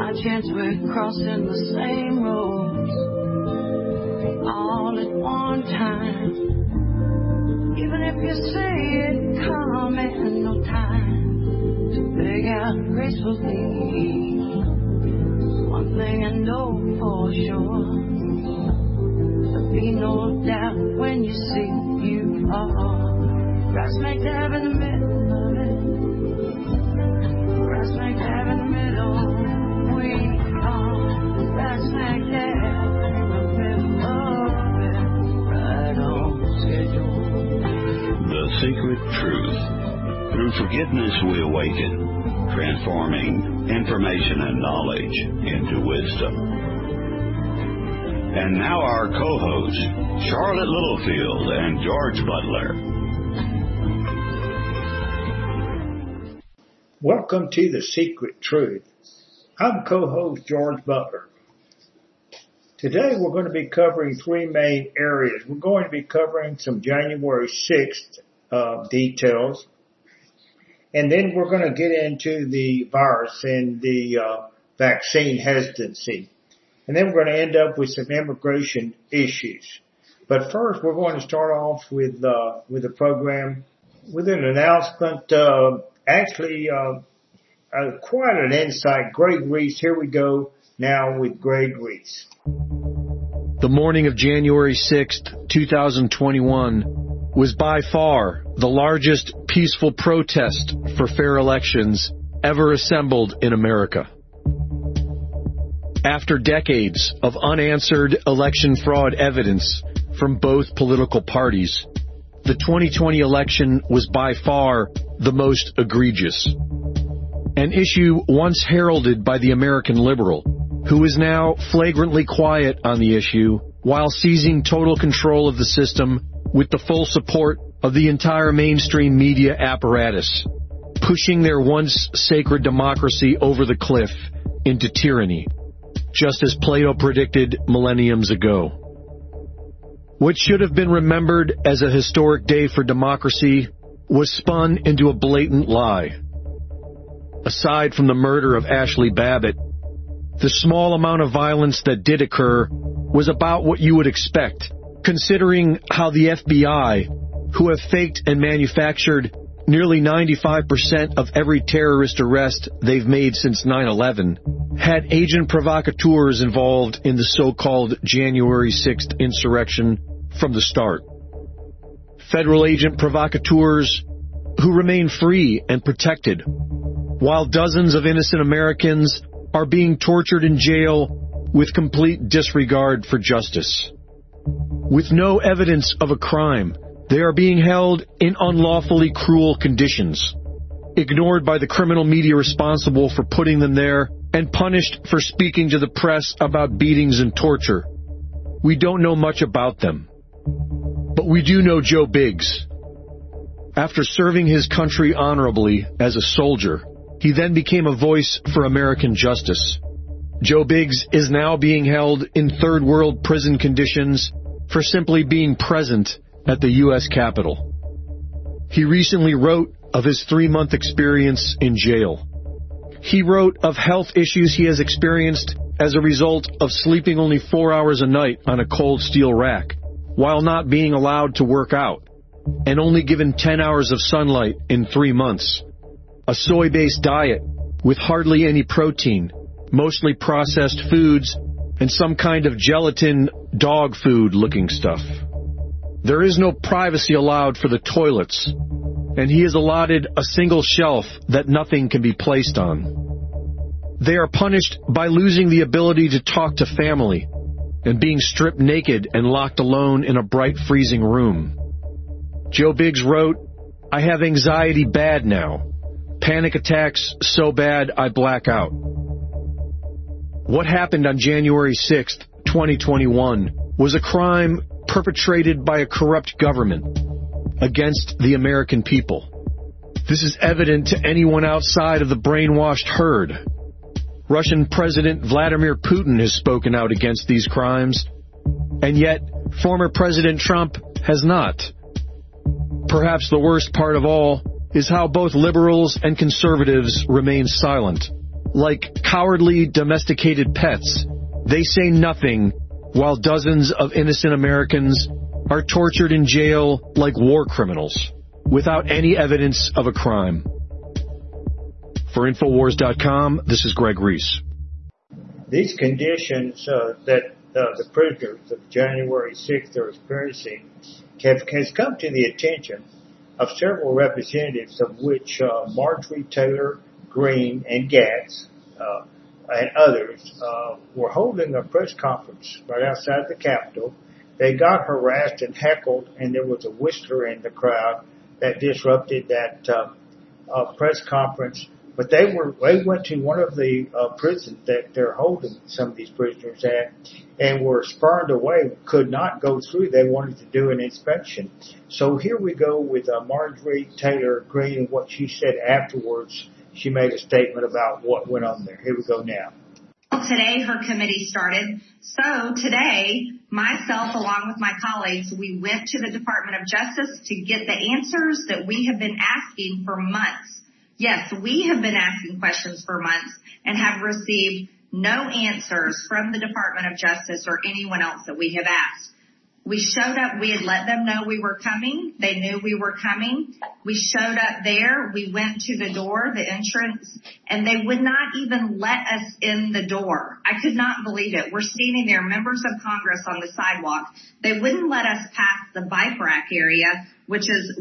by chance we're crossing the same roads all at one time. Even if you say it calm and no time to beg out gracefully, one thing I know for sure, there'll be no doubt when you see you are right smack dab in the middle of it. Right smack dab in the middle. We are right smack dab in the middle of it. Right on schedule. The Secret Truth. Through forgiveness we awaken, transforming information and knowledge into wisdom. And now our co-hosts, Charlotte Littlefield and George Butler. Welcome to The Secret Truth. I'm co-host George Butler. Today we're going to be covering three main areas. We're going to be covering some January 6th details. And then we're going to get into the virus and the vaccine hesitancy. And then we're going to end up with some immigration issues. But first, we're going to start off with the program with an announcement. Quite an insight. Greg Reese, here we go now with Greg Reese. The morning of January 6th, 2021 was by far the largest peaceful protest for fair elections ever assembled in America. After decades of unanswered election fraud evidence from both political parties, the 2020 election was by far the most egregious. An issue once heralded by the American liberal, who is now flagrantly quiet on the issue while seizing total control of the system with the full support of the entire mainstream media apparatus, pushing their once sacred democracy over the cliff into tyranny, just as Plato predicted millenniums ago. What should have been remembered as a historic day for democracy was spun into a blatant lie. Aside from the murder of Ashley Babbitt, the small amount of violence that did occur was about what you would expect, considering how the FBI, who have faked and manufactured nearly 95% of every terrorist arrest they've made since 9/11, had agent provocateurs involved in the so-called January 6th insurrection from the start. Federal agent provocateurs who remain free and protected, while dozens of innocent Americans are being tortured in jail with complete disregard for justice. With no evidence of a crime, they are being held in unlawfully cruel conditions, ignored by the criminal media responsible for putting them there, and punished for speaking to the press about beatings and torture. We don't know much about them. But we do know Joe Biggs. After serving his country honorably as a soldier, he then became a voice for American justice. Joe Biggs is now being held in third world prison conditions for simply being present at the U.S. Capitol. He recently wrote of his 3-month experience in jail. He wrote of health issues he has experienced as a result of sleeping only 4 hours a night on a cold steel rack, while not being allowed to work out, and only given 10 hours of sunlight in 3 months. A soy-based diet with hardly any protein, mostly processed foods, and some kind of gelatin dog food looking stuff. There is no privacy allowed for the toilets, and he is allotted a single shelf that nothing can be placed on. They are punished by losing the ability to talk to family and being stripped naked and locked alone in a bright, freezing room. Joe Biggs wrote, "I have anxiety bad now. Panic attacks so bad I black out." What happened on January 6th, 2021 was a crime perpetrated by a corrupt government against the American people. This is evident to anyone outside of the brainwashed herd. Russian President Vladimir Putin has spoken out against these crimes, and yet former President Trump has not. Perhaps the worst part of all is how both liberals and conservatives remain silent, like cowardly domesticated pets, they say nothing while dozens of innocent Americans are tortured in jail like war criminals without any evidence of a crime. For Infowars.com, this is Greg Reese. These conditions that the prisoners of January 6th are experiencing has come to the attention of several representatives, of which Marjorie Taylor Greene and Gatz and others were holding a press conference right outside the Capitol. They got harassed and heckled, and there was a whistler in the crowd that disrupted that press conference. But they went to one of the prisons that they're holding some of these prisoners at, and were spurned away, could not go through. They wanted to do an inspection. So here we go with Marjorie Taylor Greene and what she said afterwards. She made a statement about what went on there. Here we go now. Today, her committee started. So today, myself, along with my colleagues, we went to the Department of Justice to get the answers that we have been asking for months. Yes, we have been asking questions for months and have received no answers from the Department of Justice or anyone else that we have asked. We showed up. We had let them know we were coming. They knew we were coming. We showed up there. We went to the door, the entrance, and they would not even let us in the door. I could not believe it. We're standing there, members of Congress on the sidewalk. They wouldn't let us pass the bike rack area, which is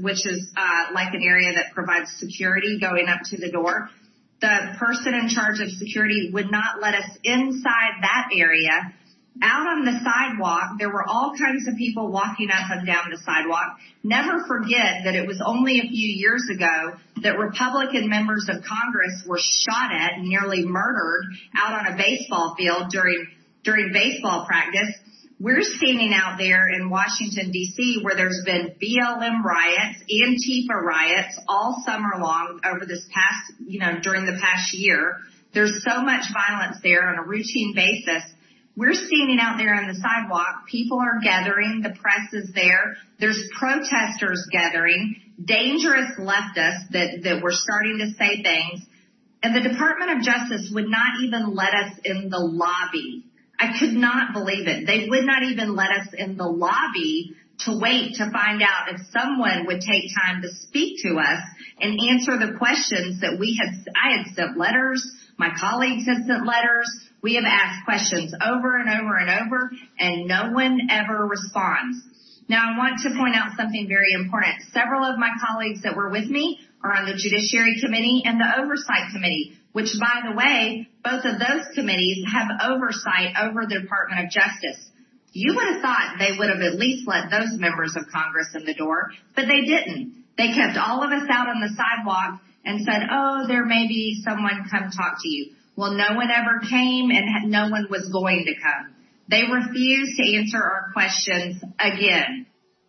like an area that provides security going up to the door. The person in charge of security would not let us inside that area. Out on the sidewalk, there were all kinds of people walking up and down the sidewalk. Never forget that it was only a few years ago that Republican members of Congress were shot at and nearly murdered out on a baseball field during baseball practice. We're standing out there in Washington, D.C., where there's been BLM riots, Antifa riots all summer long over this past, during the past year. There's so much violence there on a routine basis. We're standing out there on the sidewalk. People are gathering. The press is there. There's protesters gathering. Dangerous leftists that were starting to say things. And the Department of Justice would not even let us in the lobby. I could not believe it. They would not even let us in the lobby to wait to find out if someone would take time to speak to us and answer the questions that I had sent letters. My colleagues had sent letters. We have asked questions over and over and over, and no one ever responds. Now, I want to point out something very important. Several of my colleagues that were with me are on the Judiciary Committee and the Oversight Committee, which, by the way, both of those committees have oversight over the Department of Justice. You would have thought they would have at least let those members of Congress in the door, but they didn't. They kept all of us out on the sidewalk and said, oh, there may be someone come talk to you. Well, no one ever came, and no one was going to come. They refused to answer our questions again.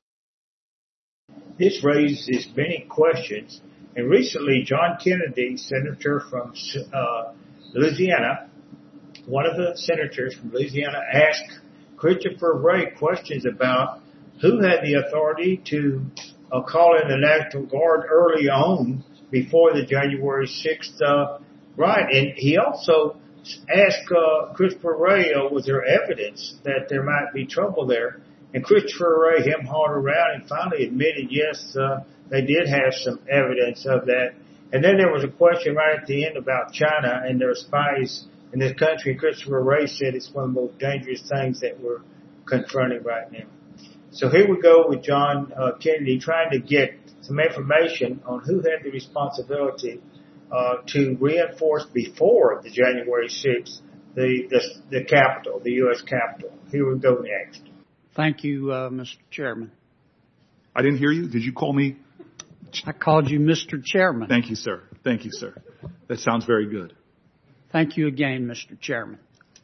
This raises many questions. And recently, John Kennedy, senator from Louisiana, one of the senators from Louisiana, asked Christopher Wray questions about who had the authority to call in the National Guard early on before the January 6th riot. And he also asked Christopher Wray, was there evidence that there might be trouble there? And Christopher Wray him-hawed around and finally admitted, yes, they did have some evidence of that. And then there was a question right at the end about China and their spies in this country. Christopher Wray said it's one of the most dangerous things that we're confronting right now. So here we go with John Kennedy trying to get some information on who had the responsibility to reinforce before the January 6th the Capitol, the U.S. Capitol. Here we go next. Thank you, Mr. Chairman. I didn't hear you. Did you call me? I called you Mr. Chairman. Thank you, sir. Thank you, sir. That sounds very good. Thank you again, Mr. Chairman.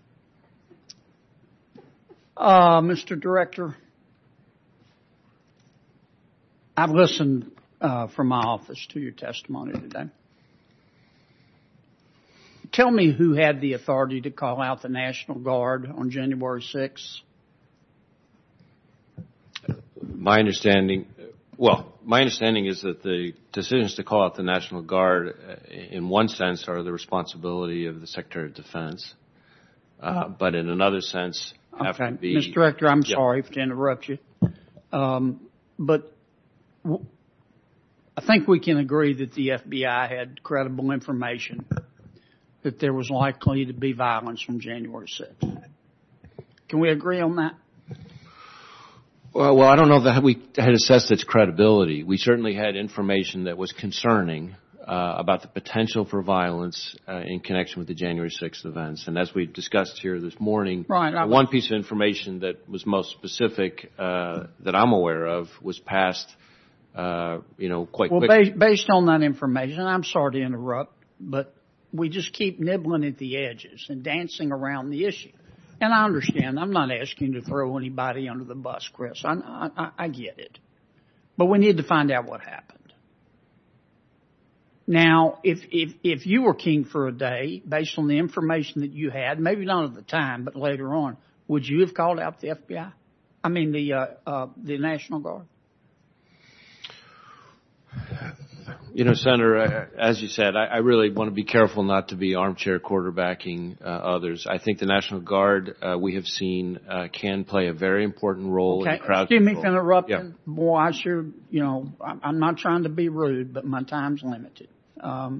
Mr. Director, I've listened from my office to your testimony today. Tell me who had the authority to call out the National Guard on January 6th? My understanding Well, my understanding is that the decisions to call out the National Guard, in one sense, are the responsibility of the Secretary of Defense, but in another sense, have to be... Mr. Director, I'm sorry to interrupt you, but I think we can agree that the FBI had credible information that there was likely to be violence from January 6th. Can we agree on that? Well, I don't know that we had assessed its credibility. We certainly had information that was concerning about the potential for violence in connection with the January 6th events. And as we discussed here this morning, one piece of information that was most specific that I'm aware of was passed, quite quickly. Well, based on that information, I'm sorry to interrupt, but we just keep nibbling at the edges and dancing around the issue. And I understand. I'm not asking you to throw anybody under the bus, Chris. I get it. But we need to find out what happened. Now, if you were king for a day, based on the information that you had, maybe not at the time, but later on, would you have called out the FBI? I mean, the National Guard? Senator, as you said, I really want to be careful not to be armchair quarterbacking others. I think the National Guard, we have seen, can play a very important role in crowd control. Excuse me for interrupting. Yeah. Boy, I'm not trying to be rude, but my time's limited. Well,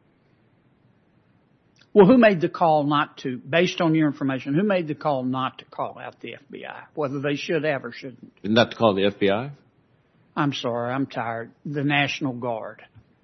who made the call not to, based on your information, who made the call not to call out the FBI, whether they should have or shouldn't? Not to call the FBI? I'm sorry, I'm tired. The National Guard.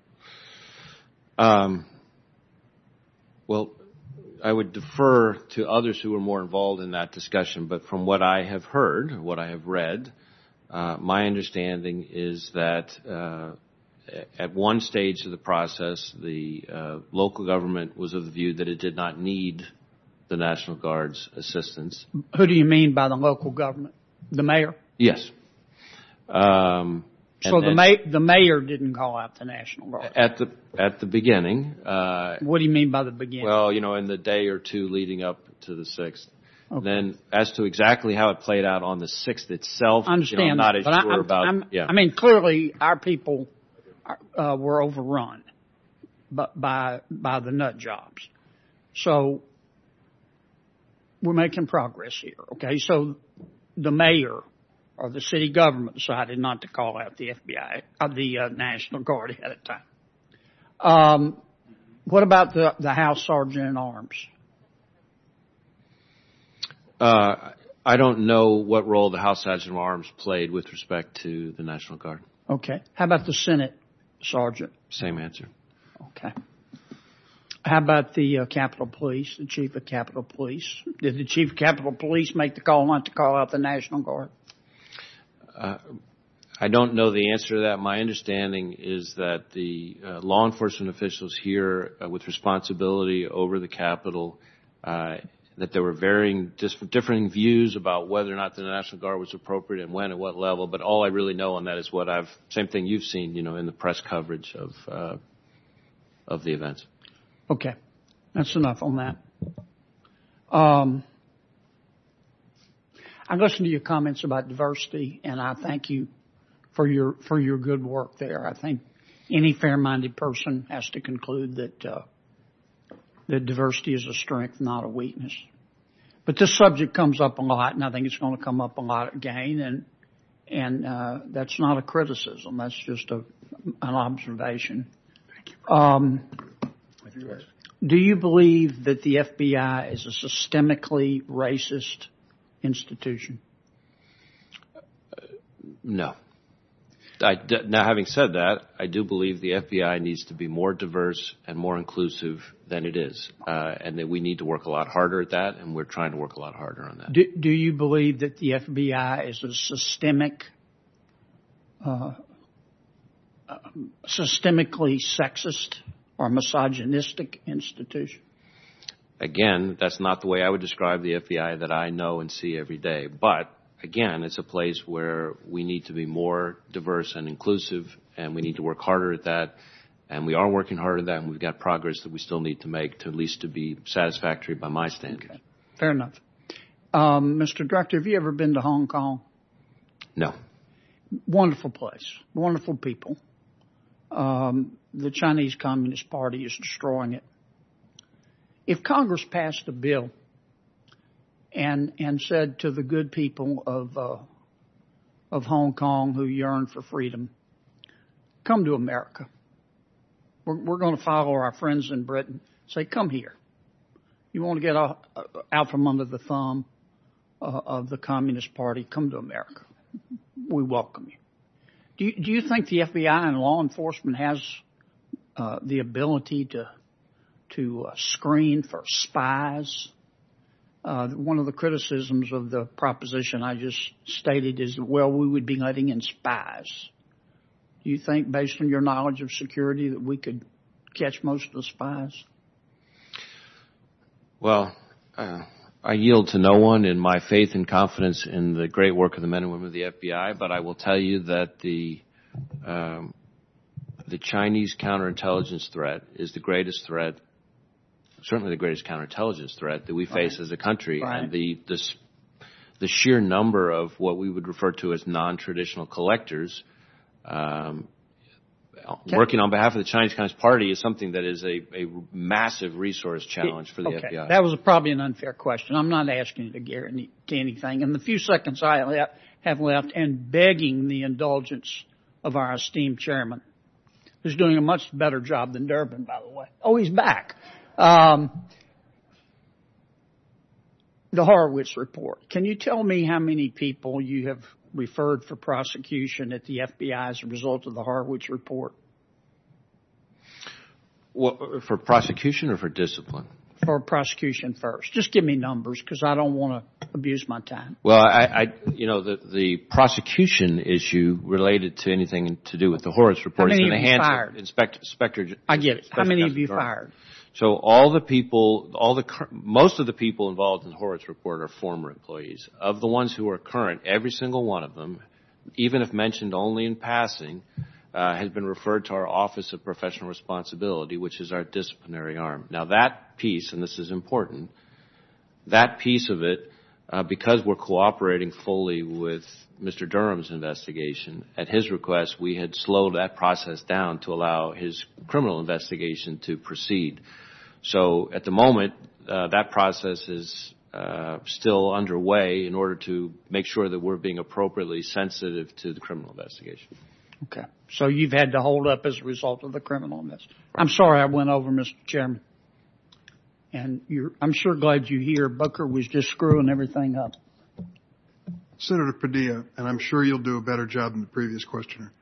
Well, I would defer to others who were more involved in that discussion, but from what I have heard, what I have read, my understanding is that at one stage of the process, the local government was of the view that it did not need the National Guard's assistance. Who do you mean by the local government? The mayor? Yes. So the mayor didn't call out the National Guard? At the beginning. What do you mean by the beginning? Well, in the day or two leading up to the 6th. Okay. Then as to exactly how it played out on the 6th itself, I understand, I'm not as sure about. I mean, clearly our people were overrun by the nut jobs. So we're making progress here. Okay, so the mayor or the city government decided not to call out the FBI, the National Guard ahead of time. What about the House Sergeant at Arms? I don't know what role the House Sergeant at Arms played with respect to the National Guard. Okay. How about the Senate Sergeant? Same answer. Okay. How about the Capitol Police, the Chief of Capitol Police? Did the Chief of Capitol Police make the call not to call out the National Guard? I don't know the answer to that. My understanding is that the law enforcement officials here with responsibility over the Capitol, that there were differing views about whether or not the National Guard was appropriate and when at what level. But all I really know on that is same thing you've seen, in the press coverage of the events. Okay. That's enough on that. I listened to your comments about diversity, and I thank you for your good work there. I think any fair-minded person has to conclude that diversity is a strength, not a weakness. But this subject comes up a lot, and I think it's going to come up a lot again, and that's not a criticism. That's just an observation. Do you believe that the FBI is a systemically racist institution? No. Now, having said that, I do believe the FBI needs to be more diverse and more inclusive than it is, and that we need to work a lot harder at that, and we're trying to work a lot harder on that. Do you believe that the FBI is a systemically sexist or misogynistic institution? Again, that's not the way I would describe the FBI that I know and see every day. But, again, it's a place where we need to be more diverse and inclusive, and we need to work harder at that. And we are working hard at that, and we've got progress that we still need to make to at least to be satisfactory by my standards. Okay. Fair enough. Mr. Director, have you ever been to Hong Kong? No. Wonderful place, wonderful people. The Chinese Communist Party is destroying it. If Congress passed a bill and said to the good people of Hong Kong who yearn for freedom, come to America. We're going to follow our friends in Britain. Say, come here. You want to get out from under the thumb of the Communist Party? Come to America. We welcome you. Do you think the FBI and law enforcement has the ability to screen for spies? One of the criticisms of the proposition I just stated is, well, we would be letting in spies. Do you think, based on your knowledge of security, that we could catch most of the spies? Well, I yield to no one in my faith and confidence in the great work of the men and women of the FBI, but I will tell you that the Chinese counterintelligence threat is the greatest threat, certainly the greatest counterintelligence threat that we face as a country. Right. And the sheer number of what we would refer to as non-traditional collectors working on behalf of the Chinese Communist Party is something that is a massive resource challenge for the FBI. That was probably an unfair question. I'm not asking you to guarantee anything. In the few seconds I have left, and begging the indulgence of our esteemed chairman, who's doing a much better job than Durbin, by the way. Oh, he's back. The Horowitz report. Can you tell me how many people you have referred for prosecution at the FBI as a result of the Horowitz report? Well, for prosecution or for discipline? For prosecution first. Just give me numbers, because I don't want to abuse my time. Well, the prosecution issue related to anything to do with the Horowitz report is in the hands of Inspector. I get it. How many of you fired? So most of the people involved in the Horowitz report are former employees. Of the ones who are current, every single one of them, even if mentioned only in passing, has been referred to our Office of Professional Responsibility, which is our disciplinary arm. Now that piece, and this is important, that piece of it, because we're cooperating fully with Mr. Durham's investigation, at his request, we had slowed that process down to allow his criminal investigation to proceed. So at the moment, that process is still underway in order to make sure that we're being appropriately sensitive to the criminal investigation. Okay. So you've had to hold up as a result of the criminal investigation. I'm sorry I went over, Mr. Chairman. And I'm sure glad you're here. Booker was just screwing everything up. Senator Padilla, and I'm sure you'll do a better job than the previous questioner.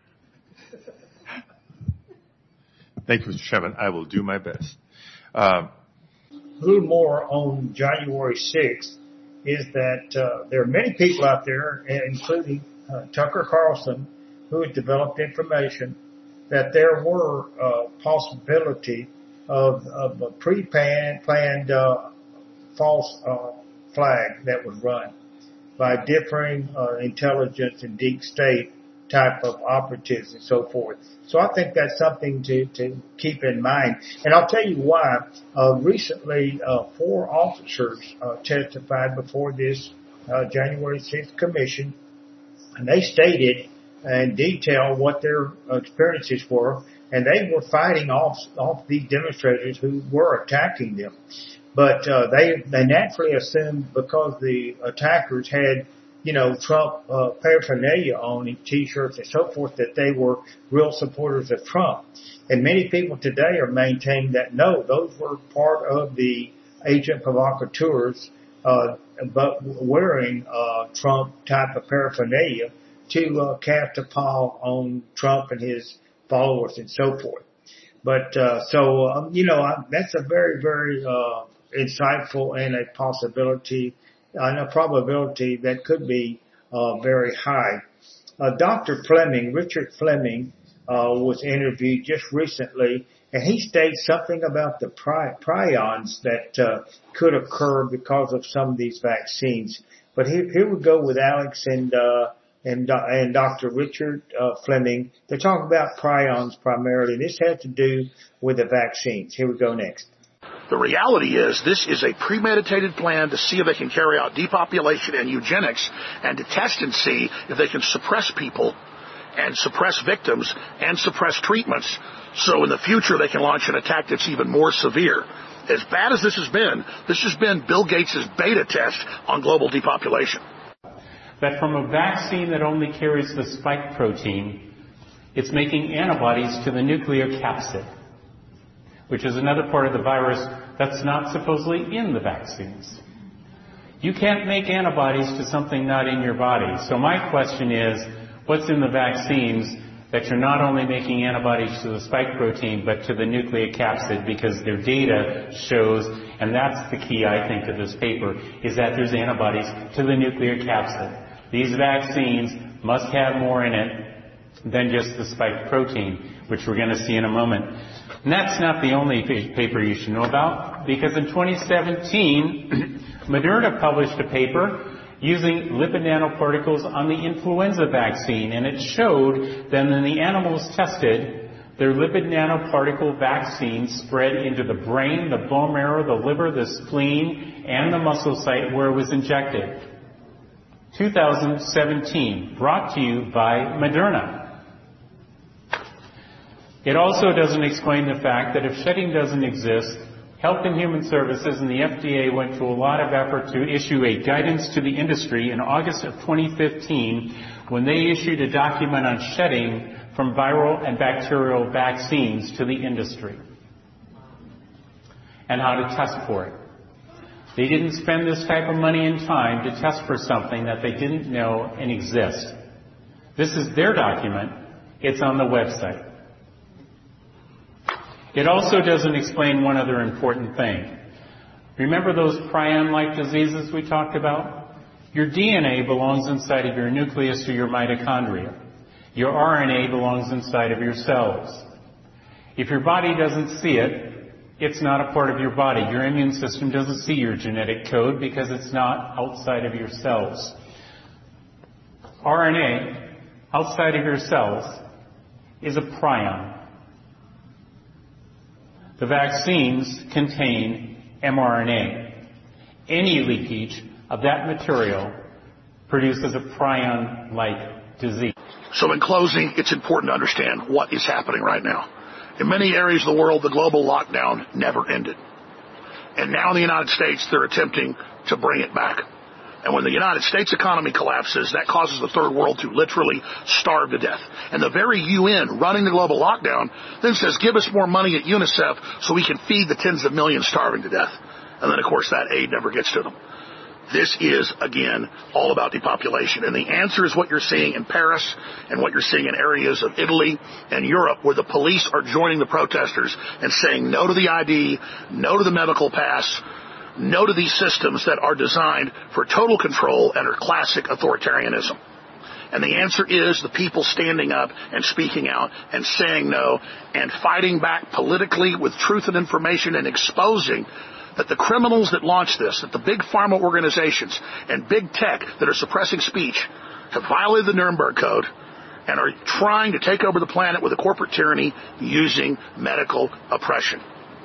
Thank you, Mr. Chairman. I will do my best. A little more on January 6th is that there are many people out there, including Tucker Carlson, who had developed information that there were possibility of a pre-planned false flag that was run by differing intelligence and deep state type of operatives and so forth. So I think that's something to keep in mind. And I'll tell you why. Recently, 4 officers testified before this January 6th commission, and they stated in detail what their experiences were, and they were fighting off these demonstrators who were attacking them. But they naturally assumed, because the attackers had, Trump paraphernalia on, T-shirts and so forth, that they were real supporters of Trump. And many people today are maintaining that no, those were part of the agent provocateurs, but wearing Trump type of paraphernalia to cast a pall on Trump and his followers and so forth. But that's a very, very insightful and a possibility and a probability that could be very high. Dr. Fleming, Richard Fleming, was interviewed just recently, and he states something about the prions that could occur because of some of these vaccines. But here we go with Alex and Dr. Richard Fleming. They're talking about prions primarily. This has to do with the vaccines. Here we go next. The reality is this is a premeditated plan to see if they can carry out depopulation and eugenics, and to test and see if they can suppress people and suppress victims and suppress treatments, so in the future they can launch an attack that's even more severe. As bad as this has been Bill Gates' beta test on global depopulation. That from a vaccine that only carries the spike protein, it's making antibodies to the nuclear capsid, which is another part of the virus that's not supposedly in the vaccines. You can't make antibodies to something not in your body. So my question is, what's in the vaccines that you're not only making antibodies to the spike protein, but to the nuclear capsid, because their data shows, and that's the key, I think, to this paper, is that there's antibodies to the nuclear capsid. These vaccines must have more in it than just the spike protein, which we're going to see in a moment. And that's not the only paper you should know about, because in 2017, Moderna published a paper using lipid nanoparticles on the influenza vaccine, and it showed that in the animals tested, their lipid nanoparticle vaccine spread into the brain, the bone marrow, the liver, the spleen, and the muscle site where it was injected. 2017, brought to you by Moderna. It also doesn't explain the fact that if shedding doesn't exist, Health and Human Services and the FDA went to a lot of effort to issue a guidance to the industry in August of 2015 when they issued a document on shedding from viral and bacterial vaccines to the industry and how to test for it. They didn't spend this type of money and time to test for something that they didn't know and exist. This is their document. It's on the website. It also doesn't explain one other important thing. Remember those prion-like diseases we talked about? Your DNA belongs inside of your nucleus or your mitochondria. Your RNA belongs inside of your cells. If your body doesn't see it, it's not a part of your body. Your immune system doesn't see your genetic code because it's not outside of your cells. RNA, outside of your cells, is a prion. The vaccines contain mRNA. Any leakage of that material produces a prion-like disease. So in closing, it's important to understand what is happening right now. In many areas of the world, the global lockdown never ended. And now in the United States, they're attempting to bring it back. And when the United States economy collapses, that causes the third world to literally starve to death. And the very UN running the global lockdown then says, give us more money at UNICEF so we can feed the tens of millions starving to death. And then, of course, that aid never gets to them. This is, again, all about depopulation. And the answer is what you're seeing in Paris and what you're seeing in areas of Italy and Europe where the police are joining the protesters and saying no to the ID, no to the medical pass, no to these systems that are designed for total control and are classic authoritarianism. And the answer is the people standing up and speaking out and saying no and fighting back politically with truth and information and exposing that the criminals that launched this, that the big pharma organizations and big tech that are suppressing speech have violated the Nuremberg Code and are trying to take over the planet with a corporate tyranny using medical oppression.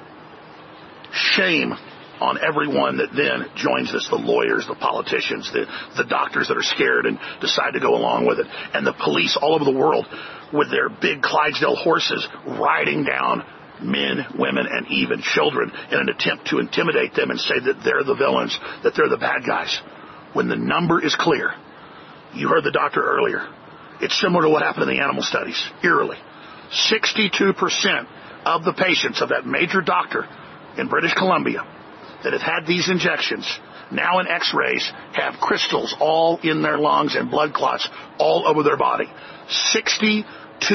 Shame on everyone that then joins this, the lawyers, the politicians, the doctors that are scared and decide to go along with it, and the police all over the world with their big Clydesdale horses riding down men, women, and even children in an attempt to intimidate them and say that they're the villains, that they're the bad guys. When the number is clear, you heard the doctor earlier, it's similar to what happened in the animal studies, eerily. 62% of the patients of that major doctor in British Columbia that have had these injections, now in x-rays, have crystals all in their lungs and blood clots all over their body. 62%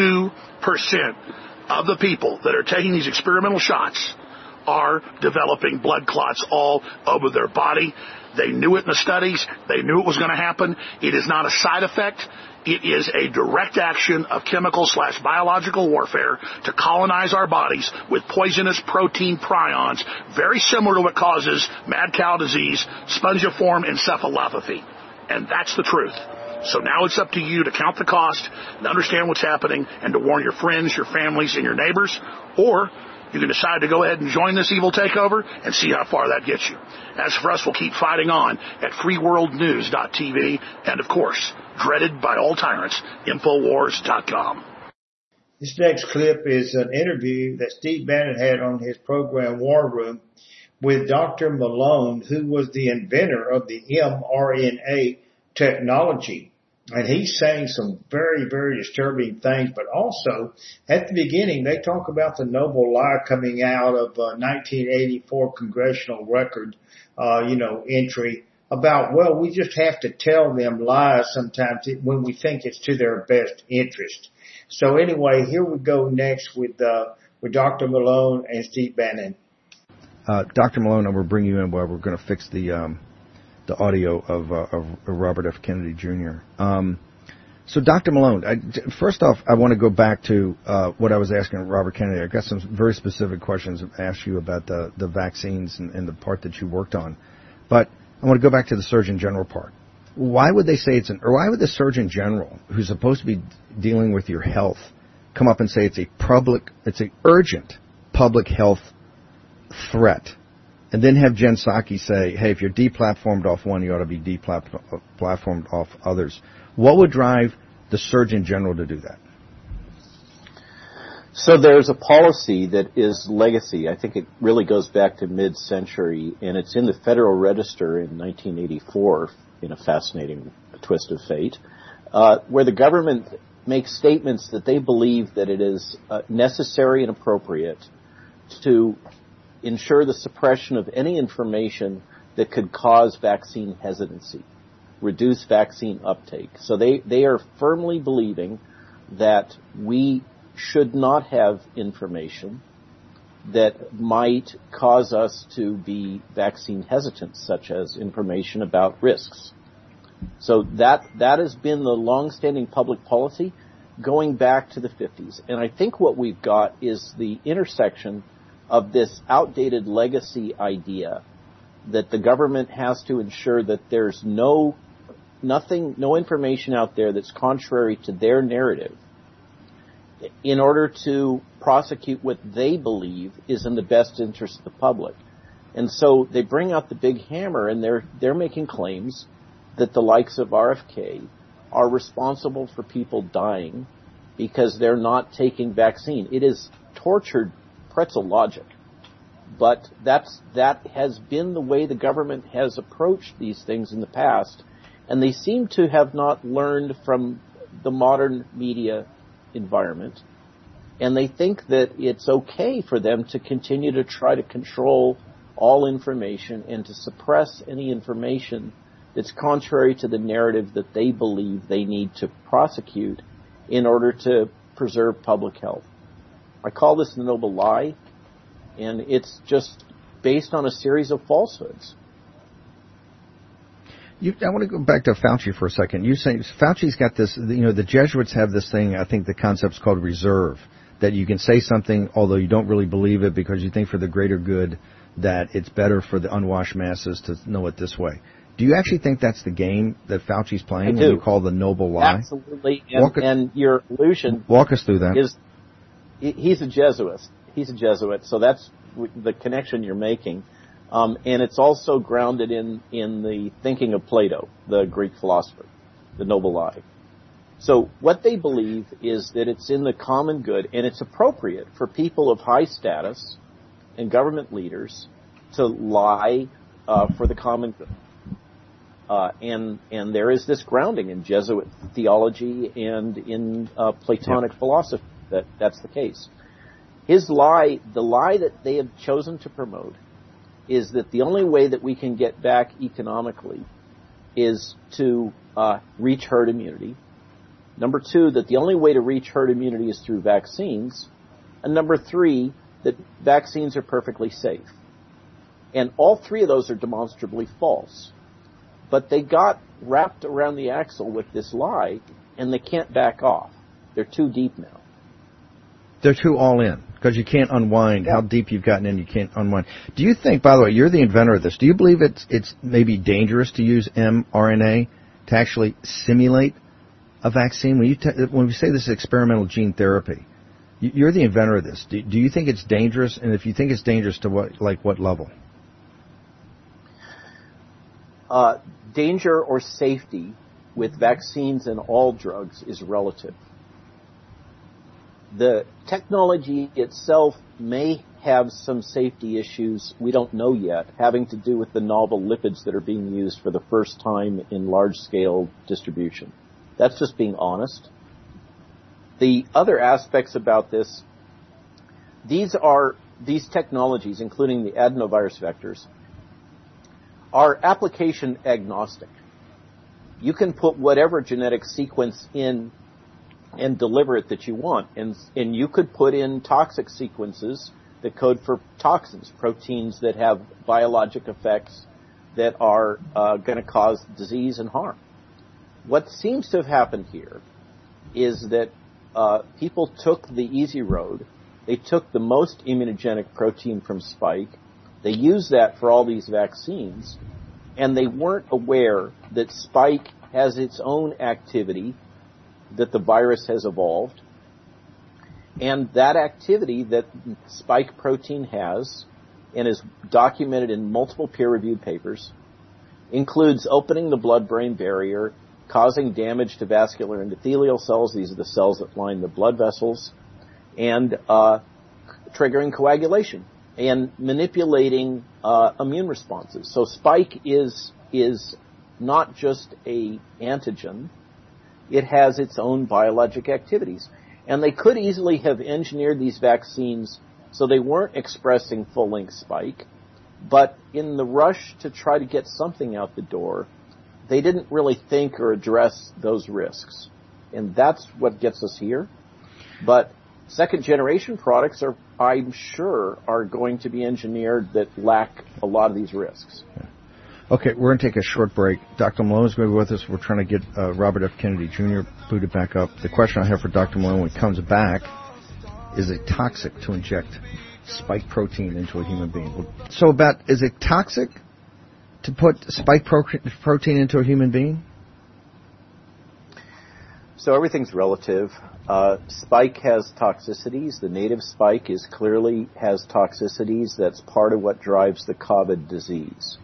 of the people that are taking these experimental shots are developing blood clots all over their body. They knew it in the studies. They knew it was going to happen. It is not a side effect. It is a direct action of chemical/biological warfare to colonize our bodies with poisonous protein prions, very similar to what causes mad cow disease, spongiform encephalopathy. And that's the truth. So now it's up to you to count the cost and understand what's happening and to warn your friends, your families, and your neighbors, or You can decide to go ahead and join this evil takeover and see how far that gets you. As for us, we'll keep fighting on at freeworldnews.tv and, of course, dreaded by all tyrants, Infowars.com. This next clip is an interview that Steve Bannon had on his program War Room with Dr. Malone, who was the inventor of the mRNA technology. And he's saying some very, very disturbing things, but also at the beginning they talk about the noble lie coming out of 1984 congressional record, entry about, well, we just have to tell them lies sometimes when we think it's to their best interest. So anyway, here we go next with Dr. Malone and Steve Bannon. Dr. Malone, I'm going to bring you in while we're going to fix the audio of Robert F. Kennedy Jr. So Dr. Malone, first off, I want to go back to what I was asking Robert Kennedy. I got some very specific questions to ask you about the vaccines and the part that you worked on. But I want to go back to the Surgeon General part. Why would they say why would the Surgeon General, who's supposed to be dealing with your health, come up and say it's an urgent public health threat, and then have Jen Psaki say, hey, if you're deplatformed off one, you ought to be deplatformed off others? What would drive the Surgeon General to do that? So there's a policy that is legacy. I think it really goes back to mid-century, and it's in the Federal Register in 1984, in a fascinating twist of fate, where the government makes statements that they believe that it is necessary and appropriate to ensure the suppression of any information that could cause vaccine hesitancy, reduce vaccine uptake. So they are firmly believing that we should not have information that might cause us to be vaccine hesitant, such as information about risks. So that has been the long-standing public policy going back to the 50s. And I think what we've got is the intersection of this outdated legacy idea that the government has to ensure that there's no information out there that's contrary to their narrative in order to prosecute what they believe is in the best interest of the public. And so they bring out the big hammer, and they're making claims that the likes of RFK are responsible for people dying because they're not taking vaccine. It is tortured pretzel logic. But that has been the way the government has approached these things in the past, and they seem to have not learned from the modern media environment, and they think that it's okay for them to continue to try to control all information and to suppress any information that's contrary to the narrative that they believe they need to prosecute in order to preserve public health. I call this the noble lie, and it's just based on a series of falsehoods. I want to go back to Fauci for a second. You're saying Fauci's got this, the Jesuits have this thing, I think the concept's called reserve, that you can say something although you don't really believe it because you think for the greater good that it's better for the unwashed masses to know it this way. Do you actually think that's the game that Fauci's playing when you call the noble lie? Absolutely. And your illusion. Walk us through that. He's a Jesuit. He's a Jesuit, so that's the connection you're making. And it's also grounded in the thinking of Plato, the Greek philosopher, the noble lie. So what they believe is that it's in the common good, and it's appropriate for people of high status and government leaders to lie for the common good. And there is this grounding in Jesuit theology and in Platonic philosophy that's the case. His lie, the lie that they have chosen to promote, is that the only way that we can get back economically is to reach herd immunity. Number two, that the only way to reach herd immunity is through vaccines. And number three, that vaccines are perfectly safe. And all three of those are demonstrably false. But they got wrapped around the axle with this lie, and they can't back off. They're too deep now. They're too all in, because you can't unwind. How deep you've gotten in, you can't unwind. Do you think, by the way, you're the inventor of this, do you believe it's maybe dangerous to use mRNA to actually simulate a vaccine? When we say this is experimental gene therapy, You're the inventor of this. Do you think it's dangerous? And if you think it's dangerous, to what level? Danger or safety with vaccines and all drugs is relative. The technology itself may have some safety issues we don't know yet, having to do with the novel lipids that are being used for the first time in large-scale distribution. That's just being honest. The other aspects about this, these technologies, including the adenovirus vectors, are application agnostic. You can put whatever genetic sequence in and deliver it that you want. And you could put in toxic sequences that code for toxins, proteins that have biologic effects that are going to cause disease and harm. What seems to have happened here is that people took the easy road. They took the most immunogenic protein from spike. They used that for all these vaccines, and they weren't aware that spike has its own activity that the virus has evolved. And that activity that spike protein has, and is documented in multiple peer-reviewed papers, includes opening the blood-brain barrier, causing damage to vascular endothelial cells, these are the cells that line the blood vessels, and triggering coagulation and manipulating immune responses. So spike is not just a antigen, it has its own biologic activities. And they could easily have engineered these vaccines so they weren't expressing full-length spike, but in the rush to try to get something out the door, they didn't really think or address those risks. And that's what gets us here. But second-generation products I'm sure, are going to be engineered that lack a lot of these risks. Okay, we're going to take a short break. Dr. Malone is going to be with us. We're trying to get Robert F. Kennedy Jr. booted back up. The question I have for Dr. Malone when he comes back, is it toxic to inject spike protein into a human being? So is it toxic to put spike protein into a human being? So everything's relative. Spike has toxicities. The native spike clearly has toxicities. That's part of what drives the COVID disease.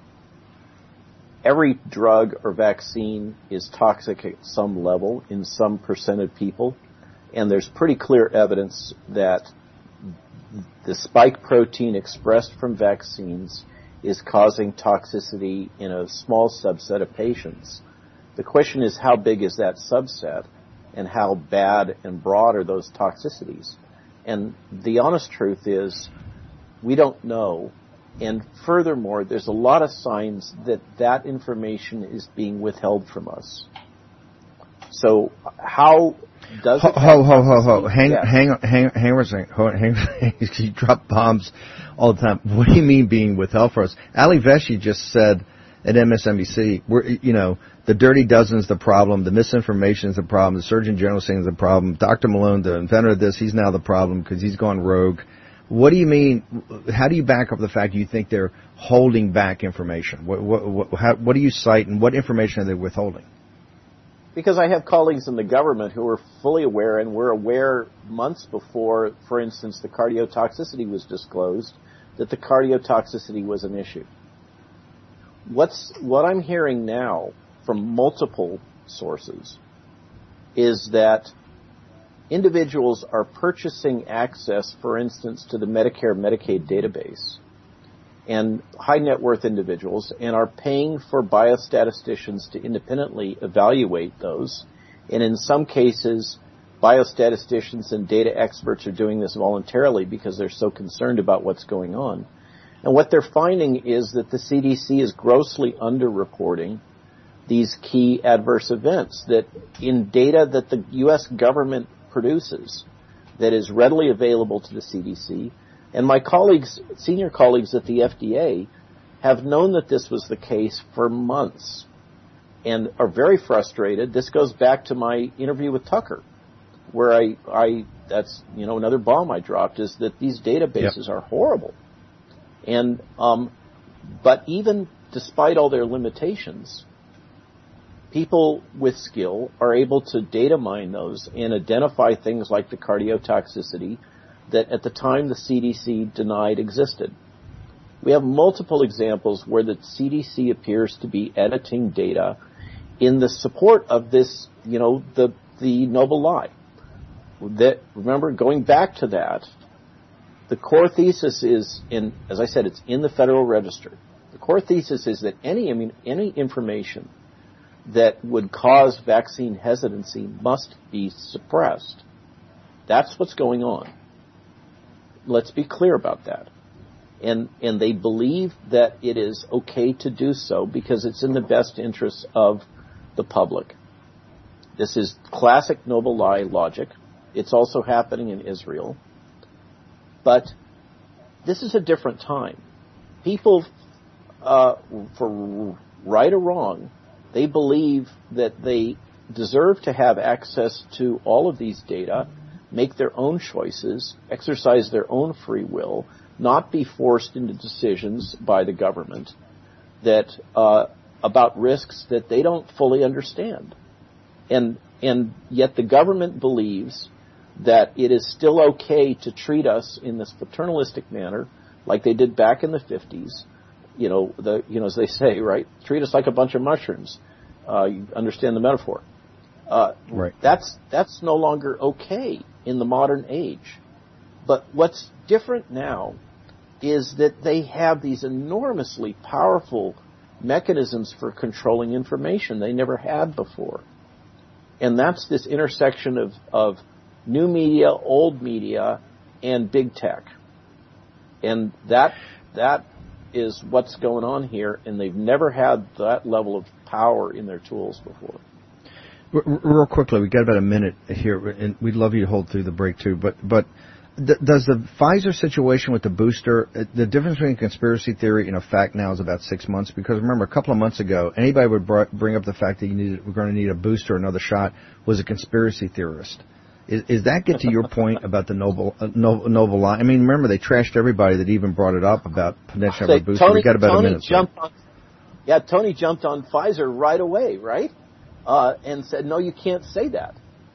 Every drug or vaccine is toxic at some level in some percent of people, and there's pretty clear evidence that the spike protein expressed from vaccines is causing toxicity in a small subset of patients. The question is, how big is that subset, and how bad and broad are those toxicities? And the honest truth is, we don't know. And furthermore, there's a lot of signs that information is being withheld from us. So how does it... Hang on a second. You drop bombs all the time. What do you mean being withheld from us? Ali Vesey just said at MSNBC, the dirty dozen's the problem, the misinformation is the problem, the Surgeon General saying is the problem, Dr. Malone, the inventor of this, he's now the problem because he's gone rogue. What do you mean? How do you back up the fact you think they're holding back information? What do you cite, and what information are they withholding? Because I have colleagues in the government who are fully aware, and were aware months before, for instance, the cardiotoxicity was disclosed, that the cardiotoxicity was an issue. What I'm hearing now from multiple sources is that individuals are purchasing access, for instance, to the Medicare Medicaid database, and high net worth individuals, and are paying for biostatisticians to independently evaluate those. And in some cases, biostatisticians and data experts are doing this voluntarily because they're so concerned about what's going on. And what they're finding is that the CDC is grossly underreporting these key adverse events, that in data that the U.S. government produces that is readily available to the CDC, and my colleagues, senior colleagues at the FDA, have known that this was the case for months and are very frustrated. This goes back to my interview with Tucker, where that's another bomb I dropped, is that these databases are horrible. And but even despite all their limitations, people with skill are able to data mine those and identify things like the cardiotoxicity that at the time the CDC denied existed. We have multiple examples where the CDC appears to be editing data in the support of this, the noble lie. That, remember, going back to that, the core thesis is as I said, it's in the Federal Register. The core thesis is that any information that would cause vaccine hesitancy must be suppressed. That's what's going on. Let's be clear about that. And they believe that it is okay to do so because it's in the best interest of the public. This is classic noble lie logic. It's also happening in Israel. But this is a different time. People, for right or wrong, they believe that they deserve to have access to all of these data, make their own choices, exercise their own free will, not be forced into decisions by the government that about risks that they don't fully understand. And yet the government believes that it is still okay to treat us in this paternalistic manner like they did back in the 50s. As they say, right? Treat us like a bunch of mushrooms. You understand the metaphor. Right. That's no longer okay in the modern age. But what's different now is that they have these enormously powerful mechanisms for controlling information they never had before. And that's this intersection of new media, old media, and big tech. And that is what's going on here, and they've never had that level of power in their tools before. Real quickly, we've got about a minute here, and we'd love you to hold through the break too, but does the Pfizer situation with the booster, the difference between conspiracy theory and fact now is about 6 months? Because remember, a couple of months ago, anybody would bring up the fact that we're going to need a booster or another shot was a conspiracy theorist. Is that get to your point about the novel lie? I mean, remember, they trashed everybody that even brought it up about potential of a booster. We got about a minute. Tony jumped on Pfizer right away, right? And said, no, you can't say that.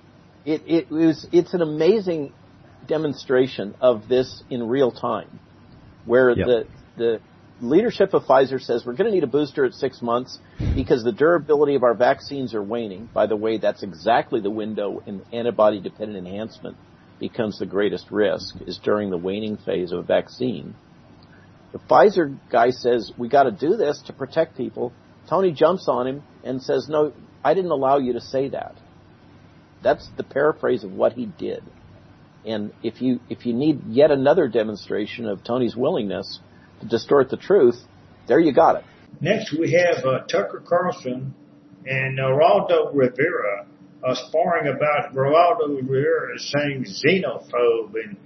It's an amazing demonstration of this in real time, where the leadership of Pfizer says we're going to need a booster at 6 months because the durability of our vaccines are waning. By the way, that's exactly the window in antibody-dependent enhancement becomes the greatest risk, is during the waning phase of a vaccine. The Pfizer guy says, we got to do this to protect people. Tony jumps on him and says, no, I didn't allow you to say that. That's the paraphrase of what he did. And if you need yet another demonstration of Tony's willingness to distort the truth, there you got it. Next we have Tucker Carlson and Geraldo Rivera sparring about Geraldo Rivera saying xenophobe and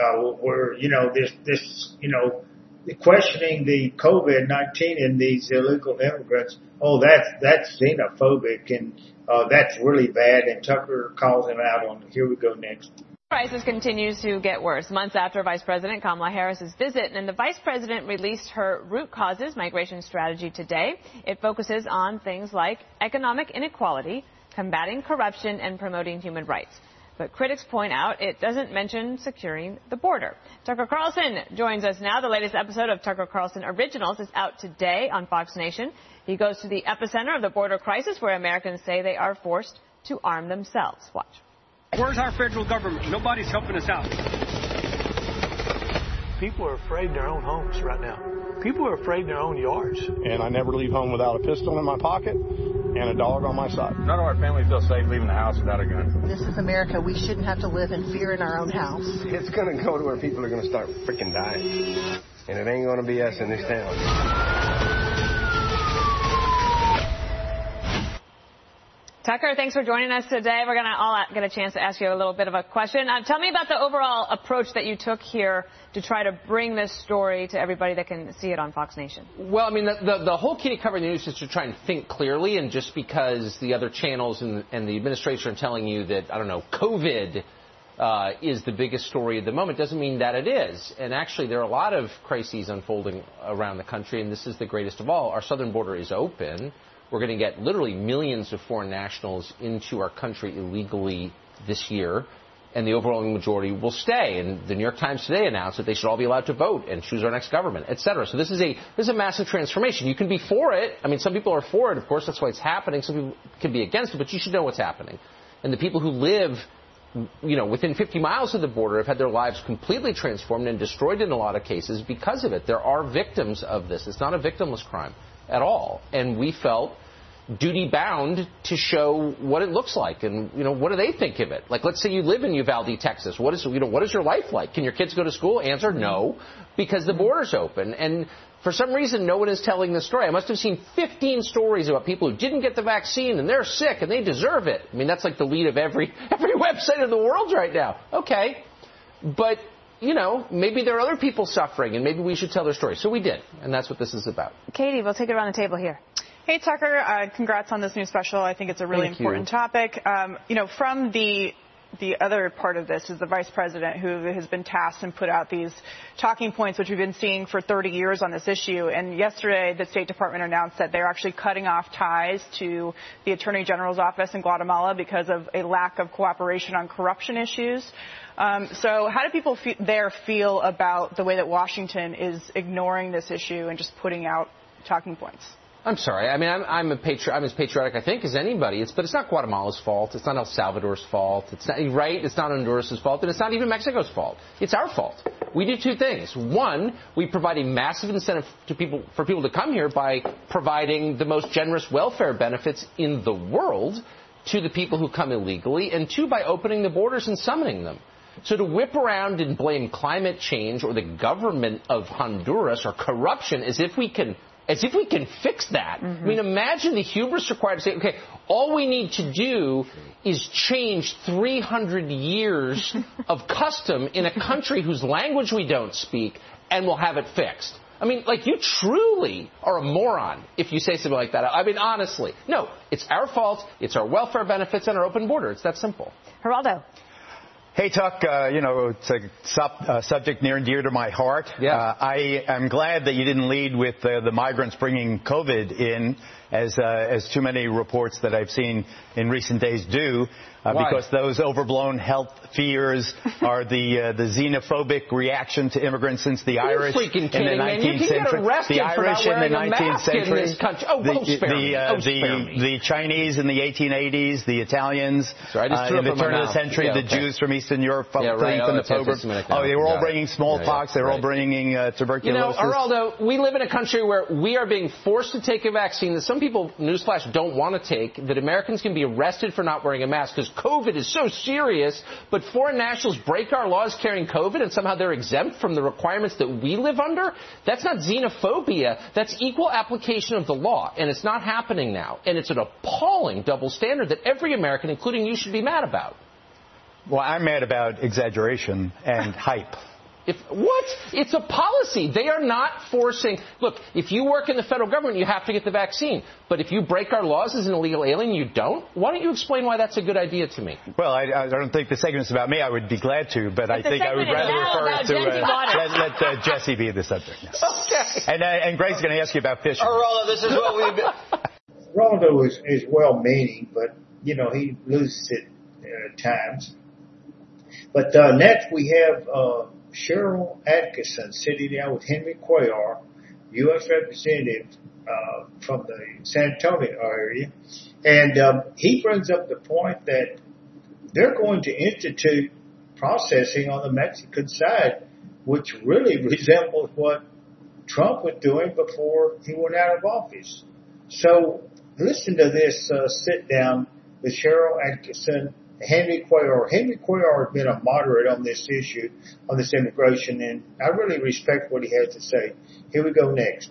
questioning the COVID-19 and these illegal immigrants. Oh, that's xenophobic and that's really bad. And Tucker calls him out on it. Here we go next. Crisis continues to get worse. Months after Vice President Kamala Harris's visit, and the Vice President released her root causes migration strategy today. It focuses on things like economic inequality, combating corruption, and promoting human rights. But critics point out it doesn't mention securing the border. Tucker Carlson joins us now. The latest episode of Tucker Carlson Originals is out today on Fox Nation. He goes to the epicenter of the border crisis, where Americans say they are forced to arm themselves. Watch. Where's our federal government? Nobody's helping us out. People are afraid in their own homes right now. People are afraid in their own yards. And I never leave home without a pistol in my pocket and a dog on my side. None of our family feels safe leaving the house without a gun. This is America. We shouldn't have to live in fear in our own house. It's going to go to where people are going to start freaking dying. And it ain't going to be us in this town. Tucker, thanks for joining us today. We're going to all get a chance to ask you a little bit of a question. Tell me about the overall approach that you took here to try to bring this story to everybody that can see it on Fox Nation. Well, I mean, the whole key to covering the news is to try and think clearly, and just because the other channels and the administration are telling you that, I don't know, COVID is the biggest story at the moment doesn't mean that it is. And actually, there are a lot of crises unfolding around the country, and this is the greatest of all. Our southern border is open. We're going to get literally millions of foreign nationals into our country illegally this year, and the overwhelming majority will stay. And the New York Times today announced that they should all be allowed to vote and choose our next government, et cetera. So this is a massive transformation. You can be for it. I mean, some people are for it, of course. That's why it's happening. Some people can be against it, but you should know what's happening. And the people who live, within 50 miles of the border have had their lives completely transformed and destroyed in a lot of cases because of it. There are victims of this. It's not a victimless crime at all. And we felt duty-bound to show what it looks like and, what do they think of it? Like, let's say you live in Uvalde, Texas. What is your life like? Can your kids go to school? Answer, no, because the border's open. And for some reason, no one is telling this story. I must have seen 15 stories about people who didn't get the vaccine and they're sick and they deserve it. I mean, that's like the lead of every website in the world right now. Okay. But, maybe there are other people suffering and maybe we should tell their story. So we did. And that's what this is about. Katie, we'll take it around the table here. Hey, Tucker. Congrats on this new special. I think it's a really important topic. From the other part of this is the vice president who has been tasked and put out these talking points, which we've been seeing for 30 years on this issue. And yesterday, the State Department announced that they're actually cutting off ties to the Attorney General's office in Guatemala because of a lack of cooperation on corruption issues. So how do people there feel about the way that Washington is ignoring this issue and just putting out talking points? I'm sorry. I mean, I'm as patriotic, I think, as anybody. But it's not Guatemala's fault. It's not El Salvador's fault. It's not, right? It's not Honduras' fault. And it's not even Mexico's fault. It's our fault. We do two things. One, we provide a massive incentive for people to come here by providing the most generous welfare benefits in the world to the people who come illegally. And two, by opening the borders and summoning them. So to whip around and blame climate change or the government of Honduras or corruption as if we can fix that. I mean, imagine the hubris required to say, okay, all we need to do is change 300 years of custom in a country whose language we don't speak, and we'll have it fixed. I mean, you truly are a moron if you say something like that. I mean, honestly. No, it's our fault. It's our welfare benefits and our open border. It's that simple. Geraldo. Hey, Tuck, it's a subject near and dear to my heart. Yeah. I am glad that you didn't lead with the migrants bringing COVID in, as too many reports that I've seen in recent days do. Because those overblown health fears are the xenophobic reaction to immigrants since the Irish in the 19th century. The Irish in the 19th century. The Chinese in the 1880s. The Italians in the turn of the century. The Jews from Eastern Europe fleeing from the pogroms. They were all bringing smallpox. They were all bringing tuberculosis. Geraldo, we live in a country where we are being forced to take a vaccine that some people, newsflash, don't want to take. That Americans can be arrested for not wearing a mask because COVID is so serious, but foreign nationals break our laws carrying COVID and somehow they're exempt from the requirements that we live under? That's not xenophobia. That's equal application of the law, and it's not happening now. And it's an appalling double standard that every American, including you, should be mad about. Well, I'm mad about exaggeration and hype. It's a policy. They are not forcing. Look, if you work in the federal government, you have to get the vaccine. But if you break our laws as an illegal alien, you don't. Why don't you explain why that's a good idea to me? Well, I don't think the segment's about me. I would be glad to, but I think I would rather refer to let Jesse be the subject. Okay. And Greg's going to ask you about fishing. Geraldo, this is what we've been. Geraldo is well-meaning, but he loses it at times. But next we have Cheryl Atkinson sitting down with Henry Cuellar, U.S. Representative from the San Antonio area. And he brings up the point that they're going to institute processing on the Mexican side, which really resembles what Trump was doing before he went out of office. So listen to this sit down with Cheryl Atkinson, Henry Cuellar. Henry Cuellar has been a moderate on this issue, on this immigration, and I really respect what he has to say. Here we go next.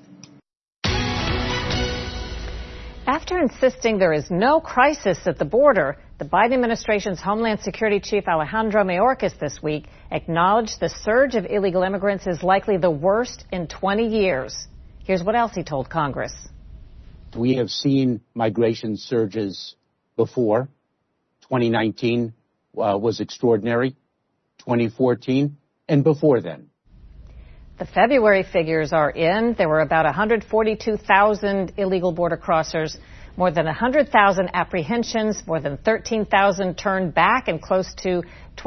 After insisting there is no crisis at the border, the Biden administration's Homeland Security Chief Alejandro Mayorkas this week acknowledged the surge of illegal immigrants is likely the worst in 20 years. Here's what else he told Congress. We have seen migration surges before. 2019 was extraordinary. 2014, and before then. The February figures are in. There were about 142,000 illegal border crossers, more than 100,000 apprehensions, more than 13,000 turned back, and close to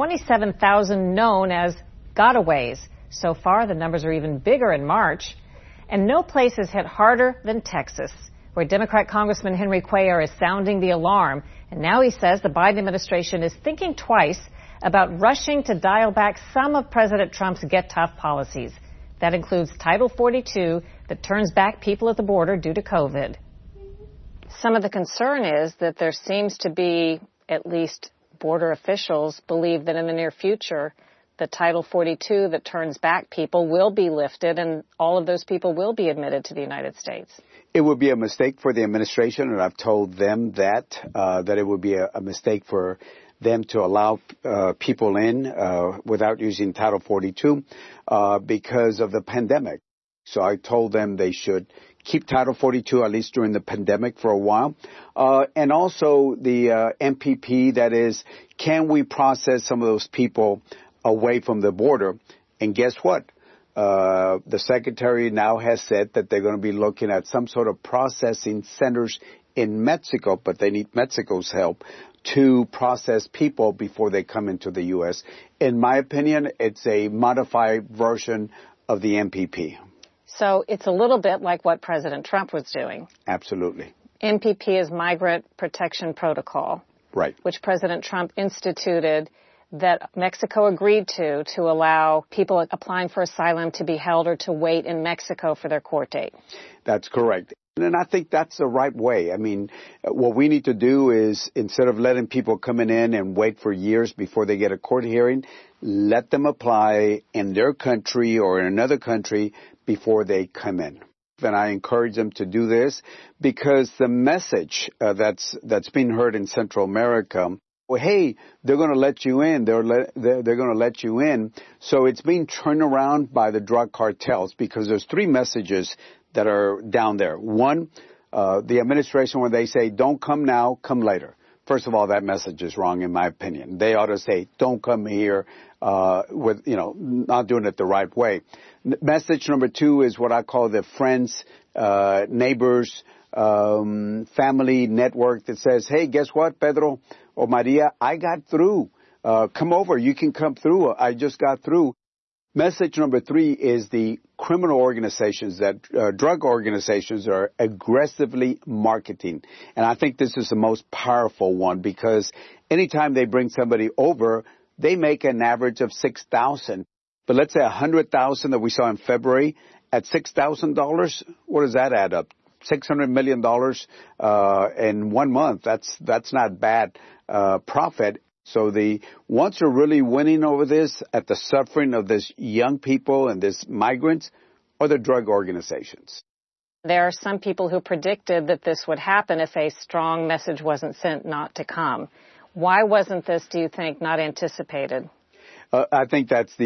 27,000 known as gotaways. So far, the numbers are even bigger in March. And no place is hit harder than Texas, where Democrat Congressman Henry Cuellar is sounding the alarm. And now he says the Biden administration is thinking twice about rushing to dial back some of President Trump's Get Tough policies. That includes Title 42 that turns back people at the border due to COVID. Some of the concern is that there seems to be, at least border officials believe that in the near future, the Title 42 that turns back people will be lifted and all of those people will be admitted to the United States. It would be a mistake for the administration, and I've told them that it would be a mistake for them to allow people in without using Title 42 because of the pandemic. So I told them they should keep Title 42 at least during the pandemic for a while. And also the MPP, that is, can we process some of those people away from the border? And guess what? The secretary now has said that they're going to be looking at some sort of processing centers in Mexico, but they need Mexico's help to process people before they come into the U.S. In my opinion, it's a modified version of the MPP. So it's a little bit like what President Trump was doing. Absolutely. MPP is Migrant Protection Protocol. Right. Which President Trump instituted that Mexico agreed to allow people applying for asylum to be held or to wait in Mexico for their court date. That's correct. And I think that's the right way. I mean, what we need to do is, instead of letting people coming in and wait for years before they get a court hearing, let them apply in their country or in another country before they come in. And I encourage them to do this because the message that's being heard in Central America, well, hey, they're going to let you in. They're going to let you in. So it's being turned around by the drug cartels because there's three messages that are down there. One, the administration, when they say, don't come now, come later. First of all, that message is wrong, in my opinion. They ought to say, don't come here, not doing it the right way. Message number two is what I call the friends, neighbors, family network that says, hey, guess what, Pedro or Maria, I got through. Come over. You can come through. I just got through. Message number three is the criminal organizations, drug organizations are aggressively marketing. And I think this is the most powerful one because anytime they bring somebody over, they make an average of $6,000. But let's say $100,000 that we saw in February at $6,000, what does that add up? $600 million in 1 month. That's not bad profit. So the ones who are really winning over this at the suffering of these young people and these migrants are the drug organizations. There are some people who predicted that this would happen if a strong message wasn't sent not to come. Why wasn't this, do you think, not anticipated? I think that's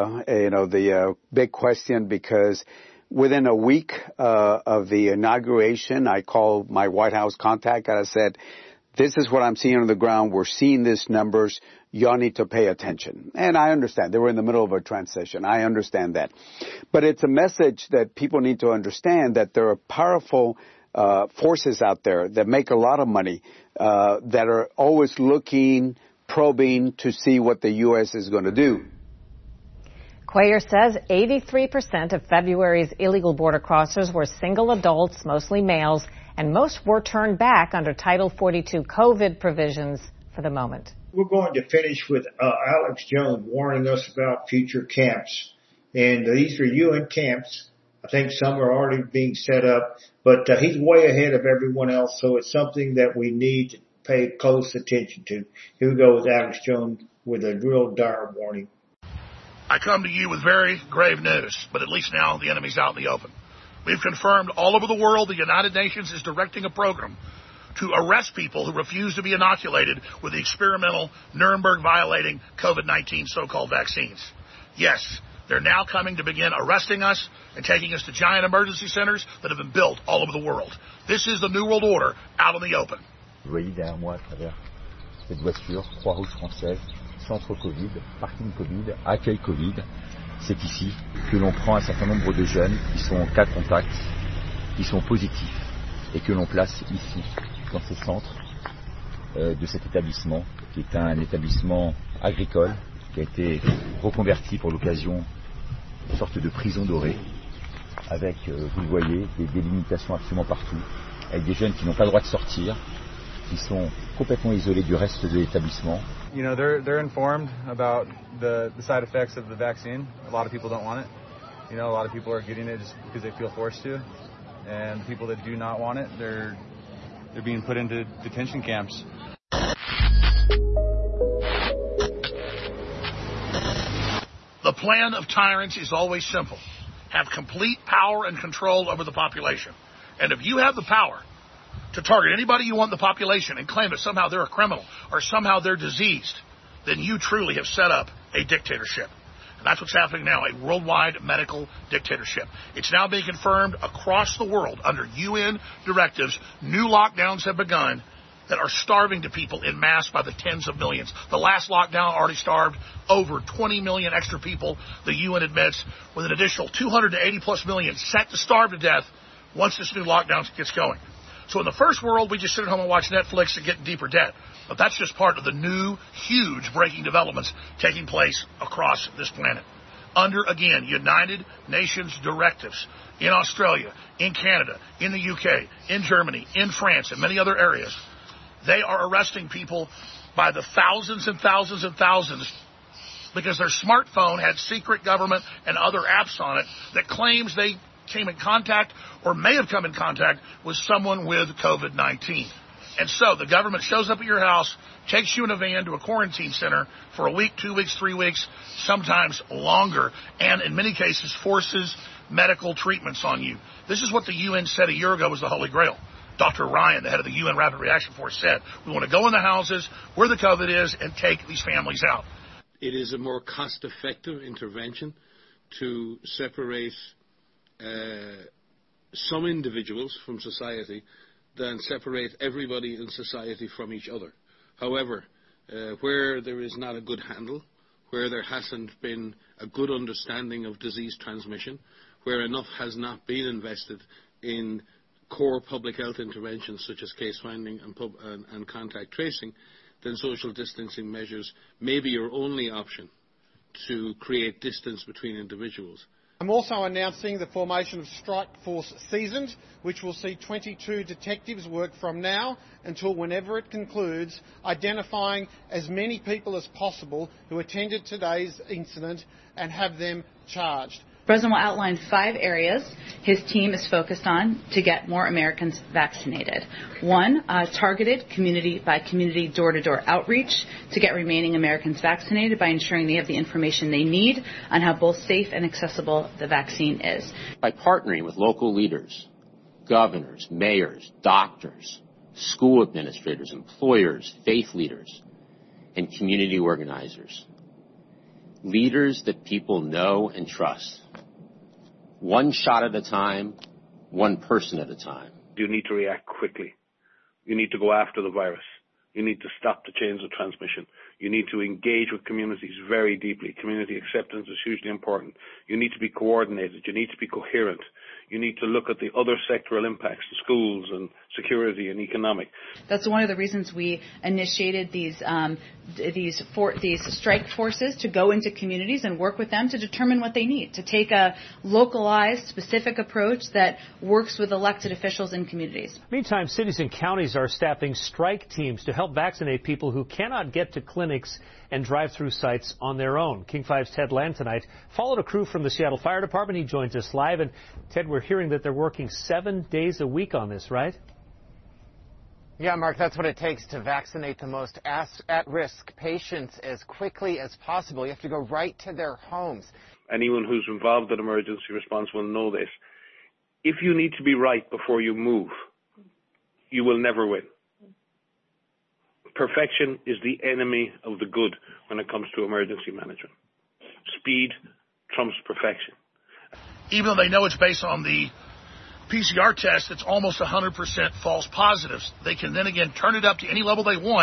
the big question because within a week of the inauguration, I called my White House contact and I said, this is what I'm seeing on the ground. We're seeing these numbers. Y'all need to pay attention. And I understand. They were in the middle of a transition. I understand that. But it's a message that people need to understand that there are powerful forces out there that make a lot of money, that are always looking, probing to see what the U.S. is going to do. Cuellar says 83% of February's illegal border crossers were single adults, mostly males, and most were turned back under Title 42 COVID provisions for the moment. We're going to finish with Alex Jones warning us about future camps. And these are UN camps. I think some are already being set up, but he's way ahead of everyone else, so it's something that we need to pay close attention to. Here we go with Alex Jones with a real dire warning. I come to you with very grave news, but at least now the enemy's out in the open. We've confirmed all over the world the United Nations is directing a program to arrest people who refuse to be inoculated with the experimental Nuremberg-violating COVID-19 so-called vaccines. Yes, they're now coming to begin arresting us and taking us to giant emergency centers that have been built all over the world. This is the New World Order out in the open. Vous voyez derrière moi à travers cette voiture, Croix-Rouge française, centre Covid, parking Covid, accueil Covid. C'est ici que l'on prend un certain nombre de jeunes qui sont en cas de contact, qui sont positifs, et que l'on place ici, dans ce centre de cet établissement, qui est un établissement agricole, qui a été reconverti pour l'occasion une sorte de prison dorée, avec, vous le voyez, des délimitations absolument partout, avec des jeunes qui n'ont pas le droit de sortir, qui sont complètement isolés du reste de l'établissement. You know, they're informed about the side effects of the vaccine. A lot of people don't want it. You know, a lot of people are getting it just because they feel forced to. And the people that do not want it, they're being put into detention camps. The plan of tyrants is always simple. Have complete power and control over the population. And if you have the power to target anybody you want in the population and claim that somehow they're a criminal or somehow they're diseased, then you truly have set up a dictatorship. And that's what's happening now, a worldwide medical dictatorship. It's now being confirmed across the world under UN directives. New lockdowns have begun that are starving to people in mass by the tens of millions. The last lockdown already starved over 20 million extra people, the UN admits, with an additional 280 plus million set to starve to death once this new lockdown gets going. So in the first world, we just sit at home and watch Netflix and get in deeper debt. But that's just part of the new, huge breaking developments taking place across this planet. Under, again, United Nations directives in Australia, in Canada, in the UK, in Germany, in France, and many other areas, they are arresting people by the thousands and thousands and thousands because their smartphone had secret government and other apps on it that claims they came in contact or may have come in contact with someone with COVID-19. And so the government shows up at your house, takes you in a van to a quarantine center for a week, 2 weeks, 3 weeks, sometimes longer, and in many cases forces medical treatments on you. This is what the UN said a year ago was the Holy Grail. Dr. Ryan, the head of the UN Rapid Reaction Force, said, we want to go in the houses where the COVID is and take these families out. It is a more cost-effective intervention to separate some individuals from society than separate everybody in society from each other. However, where there is not a good handle, where there hasn't been a good understanding of disease transmission, where enough has not been invested in core public health interventions such as case finding and contact tracing, then social distancing measures may be your only option to create distance between individuals. I'm also announcing the formation of Strike Force Seasoned, which will see 22 detectives work from now until whenever it concludes, identifying as many people as possible who attended today's incident and have them charged. The President will outline 5 areas his team is focused on to get more Americans vaccinated. 1, targeted community-by-community, door-to-door outreach to get remaining Americans vaccinated by ensuring they have the information they need on how both safe and accessible the vaccine is. By partnering with local leaders, governors, mayors, doctors, school administrators, employers, faith leaders, and community organizers. Leaders that people know and trust. One shot at a time, one person at a time. You need to react quickly. You need to go after the virus. You need to stop the chains of transmission. You need to engage with communities very deeply. Community acceptance is hugely important. You need to be coordinated. You need to be coherent. You need to look at the other sectoral impacts, the schools and security and economic. That's one of the reasons we initiated these strike forces to go into communities and work with them to determine what they need, to take a localized, specific approach that works with elected officials in communities. Meantime, cities and counties are staffing strike teams to help vaccinate people who cannot get to clinics and drive-through sites on their own. King 5's Ted Land tonight followed a crew from the Seattle Fire Department. He joins us live. And Ted, we're hearing that they're working 7 days a week on this, right? Yeah, Mark, that's what it takes to vaccinate the most at-risk patients as quickly as possible. You have to go right to their homes. Anyone who's involved in emergency response will know this. If you need to be right before you move, you will never win. Perfection is the enemy of the good when it comes to emergency management. Speed trumps perfection. Even though they know it's based on the PCR test that's almost 100% false positives, they can then again turn it up to any level they want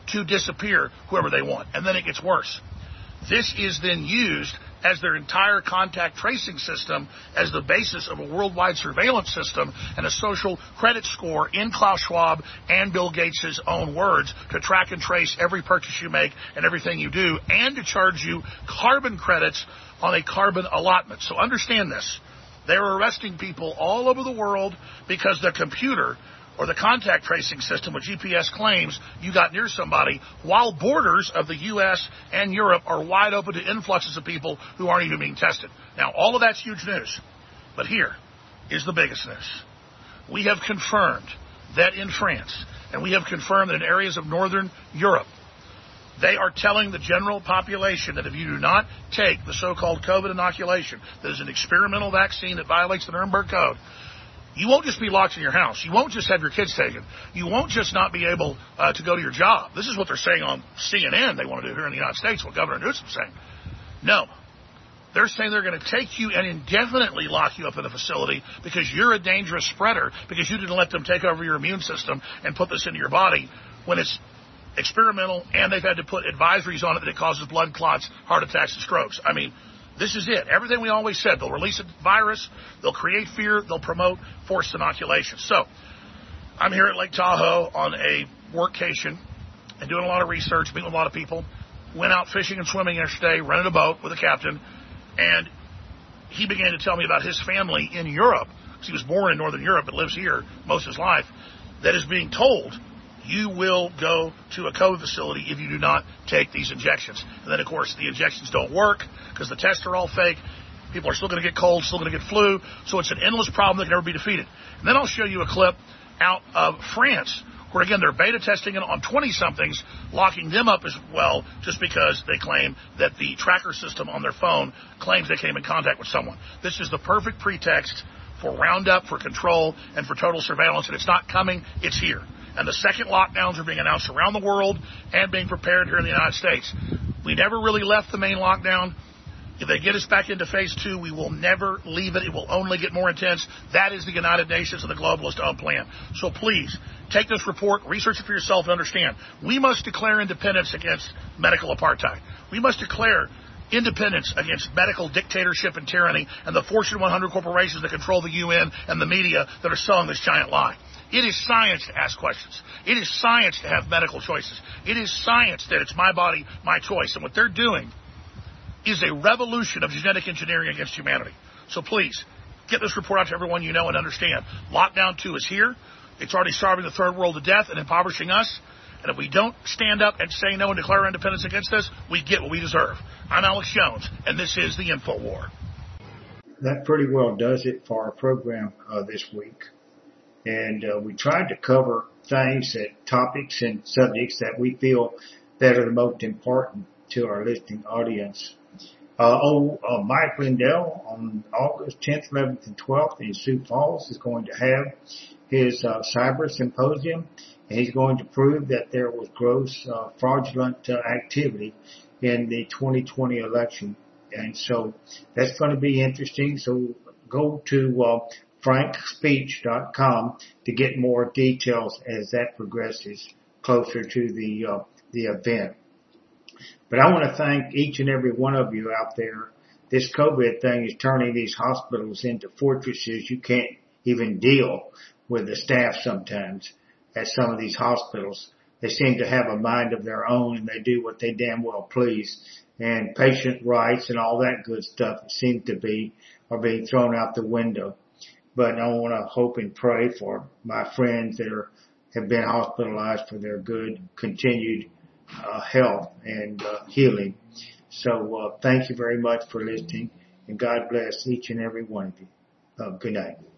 to disappear whoever they want. And then it gets worse. This is then used as their entire contact tracing system as the basis of a worldwide surveillance system and a social credit score in Klaus Schwab and Bill Gates' own words to track and trace every purchase you make and everything you do, and to charge you carbon credits on a carbon allotment. So understand this. They're arresting people all over the world because the computer or the contact tracing system with GPS claims you got near somebody, while borders of the U.S. and Europe are wide open to influxes of people who aren't even being tested. Now, all of that's huge news. But here is the biggest news. We have confirmed that in France, and we have confirmed that in areas of northern Europe, they are telling the general population that if you do not take the so-called COVID inoculation, that is an experimental vaccine that violates the Nuremberg Code, you won't just be locked in your house. You won't just have your kids taken. You won't just not be able to go to your job. This is what they're saying on CNN they want to do here in the United States, what Governor Newsom's saying. No. They're saying they're going to take you and indefinitely lock you up in a facility because you're a dangerous spreader, because you didn't let them take over your immune system and put this into your body when it's experimental, and they've had to put advisories on it that it causes blood clots, heart attacks, and strokes. I mean, this is it. Everything we always said. They'll release a virus. They'll create fear. They'll promote forced inoculation. So I'm here at Lake Tahoe on a workcation and doing a lot of research, meeting with a lot of people. Went out fishing and swimming yesterday, rented a boat with a captain, and he began to tell me about his family in Europe, because he was born in Northern Europe but lives here most of his life, that is being told, you will go to a COVID facility if you do not take these injections. And then, of course, the injections don't work because the tests are all fake. People are still going to get cold, still going to get flu. So it's an endless problem that can never be defeated. And then I'll show you a clip out of France where, again, they're beta testing it on 20-somethings, locking them up as well just because they claim that the tracker system on their phone claims they came in contact with someone. This is the perfect pretext for roundup, for control, and for total surveillance. And it's not coming. It's here. And the second lockdowns are being announced around the world and being prepared here in the United States. We never really left the main lockdown. If they get us back into phase 2, we will never leave it. It will only get more intense. That is the United Nations and the globalist plan. So please, take this report, research it for yourself, and understand. We must declare independence against medical apartheid. We must declare independence against medical dictatorship and tyranny and the Fortune 100 corporations that control the UN and the media that are selling this giant lie. It is science to ask questions. It is science to have medical choices. It is science that it's my body, my choice. And what they're doing is a revolution of genetic engineering against humanity. So please, get this report out to everyone you know and understand. Lockdown 2 is here. It's already starving the third world to death and impoverishing us. And if we don't stand up and say no and declare our independence against this, we get what we deserve. I'm Alex Jones, and this is the InfoWar. That pretty well does it for our program this week. And we tried to cover topics and subjects that we feel that are the most important to our listening audience. Mike Lindell on August 10th, 11th, and 12th in Sioux Falls is going to have his cyber symposium, and he's going to prove that there was gross fraudulent activity in the 2020 election. And so that's going to be interesting. So go to frankspeech.com to get more details as that progresses closer to the event. But I want to thank each and every one of you out there. This COVID thing is turning these hospitals into fortresses. You can't even deal with the staff sometimes at some of these hospitals. They seem to have a mind of their own, and they do what they damn well please. And patient rights and all that good stuff seem to are being thrown out the window. But I want to hope and pray for my friends that have been hospitalized for their good continued health and healing. So thank you very much for listening, and God bless each and every one of you. Good night.